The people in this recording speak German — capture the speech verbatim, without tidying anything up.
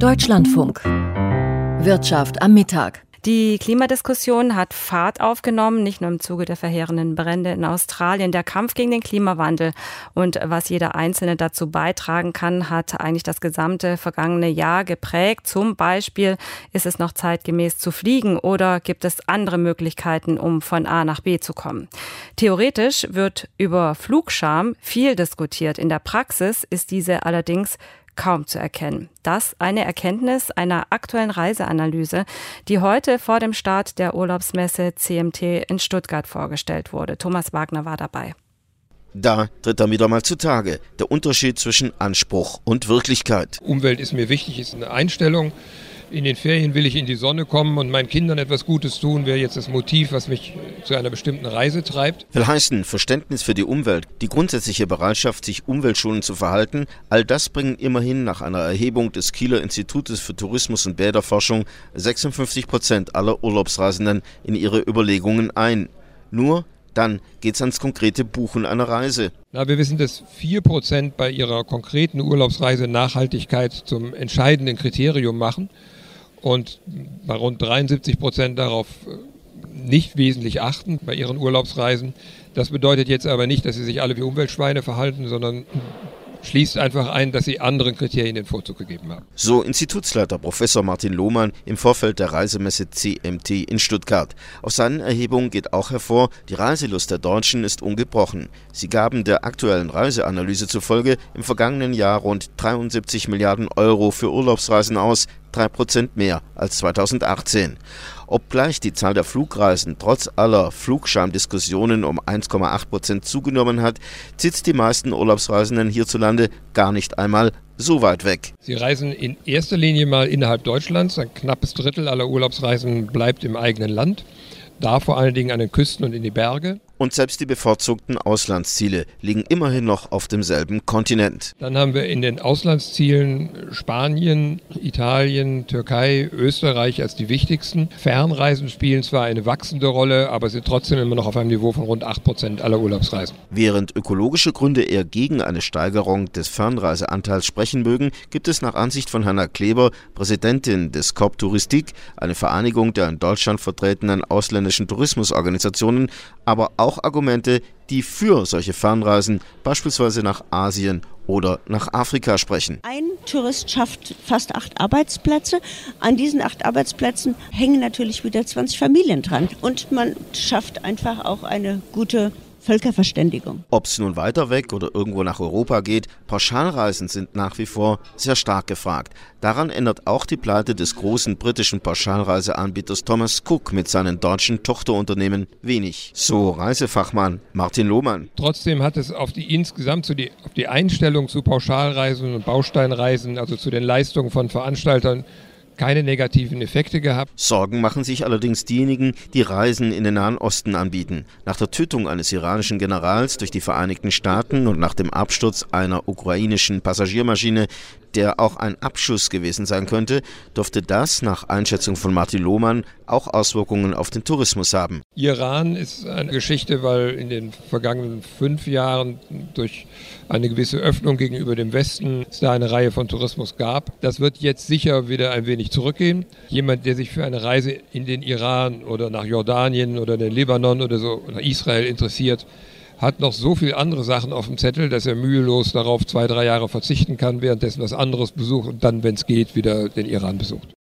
Deutschlandfunk. Wirtschaft am Mittag. Die Klimadiskussion hat Fahrt aufgenommen, nicht nur im Zuge der verheerenden Brände in Australien. Der Kampf gegen den Klimawandel und was jeder Einzelne dazu beitragen kann, hat eigentlich das gesamte vergangene Jahr geprägt. Zum Beispiel, ist es noch zeitgemäß zu fliegen oder gibt es andere Möglichkeiten, um von A nach B zu kommen? Theoretisch wird über Flugscham viel diskutiert. In der Praxis ist diese allerdings kaum zu erkennen. Das eine Erkenntnis einer aktuellen Reiseanalyse, die heute vor dem Start der Urlaubsmesse C M T in Stuttgart vorgestellt wurde. Thomas Wagner war dabei. Da tritt er wieder mal zutage, der Unterschied zwischen Anspruch und Wirklichkeit. Umwelt ist mir wichtig, ist eine Einstellung. In den Ferien will ich in die Sonne kommen und meinen Kindern etwas Gutes tun, wäre jetzt das Motiv, was mich zu einer bestimmten Reise treibt. Will heißen, Verständnis für die Umwelt, die grundsätzliche Bereitschaft, sich umweltschonend zu verhalten, all das bringen immerhin nach einer Erhebung des Kieler Institutes für Tourismus und Bäderforschung sechsundfünfzig Prozent aller Urlaubsreisenden in ihre Überlegungen ein. Nur dann geht's ans konkrete Buchen einer Reise. Na, wir wissen, dass vier Prozent bei ihrer konkreten Urlaubsreise Nachhaltigkeit zum entscheidenden Kriterium machen und bei rund dreiundsiebzig Prozent darauf nicht wesentlich achten bei ihren Urlaubsreisen. Das bedeutet jetzt aber nicht, dass sie sich alle wie Umweltschweine verhalten, sondern schließt einfach ein, dass sie anderen Kriterien den Vorzug gegeben haben. So Institutsleiter Professor Martin Lohmann im Vorfeld der Reisemesse C M T in Stuttgart. Aus seinen Erhebungen geht auch hervor, die Reiselust der Deutschen ist ungebrochen. Sie gaben der aktuellen Reiseanalyse zufolge im vergangenen Jahr rund dreiundsiebzig Milliarden Euro für Urlaubsreisen aus, drei Prozent mehr als zweitausendachtzehn. Obgleich die Zahl der Flugreisen trotz aller Flugscham-Diskussionen um eins Komma acht Prozent zugenommen hat, zieht die meisten Urlaubsreisenden hierzulande gar nicht einmal so weit weg. Sie reisen in erster Linie mal innerhalb Deutschlands. Ein knappes Drittel aller Urlaubsreisen bleibt im eigenen Land. Da vor allen Dingen an den Küsten und in die Berge. Und selbst die bevorzugten Auslandsziele liegen immerhin noch auf demselben Kontinent. Dann haben wir in den Auslandszielen Spanien, Italien, Türkei, Österreich als die wichtigsten. Fernreisen spielen zwar eine wachsende Rolle, aber sind trotzdem immer noch auf einem Niveau von rund acht Prozent aller Urlaubsreisen. Während ökologische Gründe eher gegen eine Steigerung des Fernreiseanteils sprechen mögen, gibt es nach Ansicht von Hanna Kleber, Präsidentin des Corps Touristique, eine Vereinigung der in Deutschland vertretenen ausländischen Tourismusorganisationen, aber auch Argumente, die für solche Fernreisen beispielsweise nach Asien oder nach Afrika sprechen. Ein Tourist schafft fast acht Arbeitsplätze. An diesen acht Arbeitsplätzen hängen natürlich wieder zwanzig Familien dran. Und man schafft einfach auch eine gute Völkerverständigung. Ob es nun weiter weg oder irgendwo nach Europa geht, Pauschalreisen sind nach wie vor sehr stark gefragt. Daran ändert auch die Pleite des großen britischen Pauschalreiseanbieters Thomas Cook mit seinen deutschen Tochterunternehmen wenig. So Reisefachmann Martin Lohmann. Trotzdem hat es auf die insgesamt zu die, auf die Einstellung zu Pauschalreisen und Bausteinreisen, also zu den Leistungen von Veranstaltern, keine negativen Effekte gehabt. Sorgen machen sich allerdings diejenigen, die Reisen in den Nahen Osten anbieten. Nach der Tötung eines iranischen Generals durch die Vereinigten Staaten und nach dem Absturz einer ukrainischen Passagiermaschine, der auch ein Abschuss gewesen sein könnte, dürfte das nach Einschätzung von Martin Lohmann auch Auswirkungen auf den Tourismus haben. Iran ist eine Geschichte, weil in den vergangenen fünf Jahren durch eine gewisse Öffnung gegenüber dem Westen es da eine Reihe von Tourismus gab. Das wird jetzt sicher wieder ein wenig zurückgehen. Jemand, der sich für eine Reise in den Iran oder nach Jordanien oder den Libanon oder so nach Israel interessiert, hat noch so viele andere Sachen auf dem Zettel, dass er mühelos darauf zwei, drei Jahre verzichten kann, währenddessen was anderes besucht und dann, wenn es geht, wieder den Iran besucht.